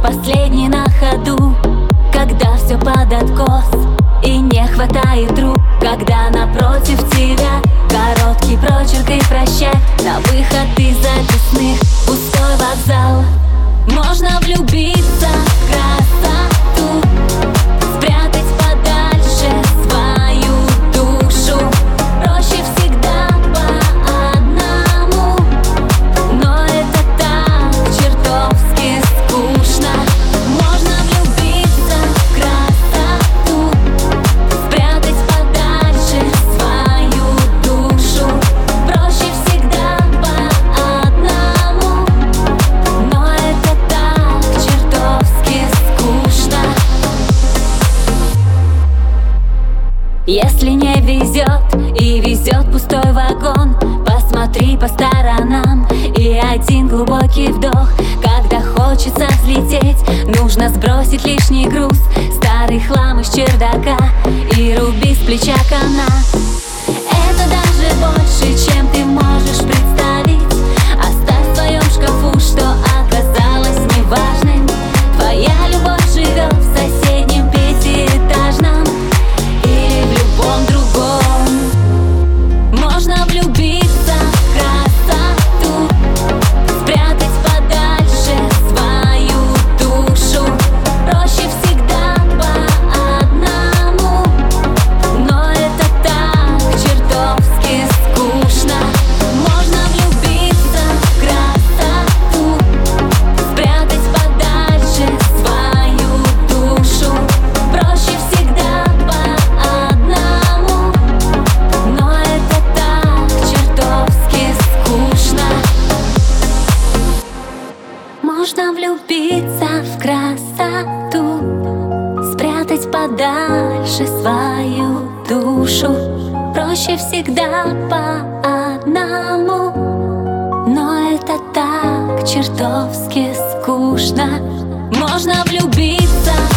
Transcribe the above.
последний на ходу, когда все под откос и не хватает рук, когда напротив тебя короткий прочерк и прощай. На выход из записных пустой вокзал. Можно влюбиться в красоту, спрятать подальше свою душу. Проще всегда по одному, но это так чертовски скучно. Можно влюбиться в красоту, спрятать подальше свою душу. Проще всегда по одному, но это так чертовски скучно. Если не везет и везет пустой вагон, посмотри по сторонам и один глубокий вдох. Когда хочется взлететь, нужно сбросить лишний груз, старый хлам из чердака и руби с плеча канат. Это даже больше, чем ты можешь представить. Оставь в своем шкафу, что оказалось неважным. Твоя любовь живет в соседнем пятиэтажном или в любом другом. Можно влюбиться в красоту, спрятать подальше свою душу. Проще всегда по одному, но это так чертовски скучно. Можно влюбиться в красоту, спрятать подальше свою душу. Проще всегда по одному, но это так чертовски скучно. Можно влюбиться в красоту, спрятать подальше свою душу. Проще всегда по одному, но это так чертовски скучно. Можно влюбиться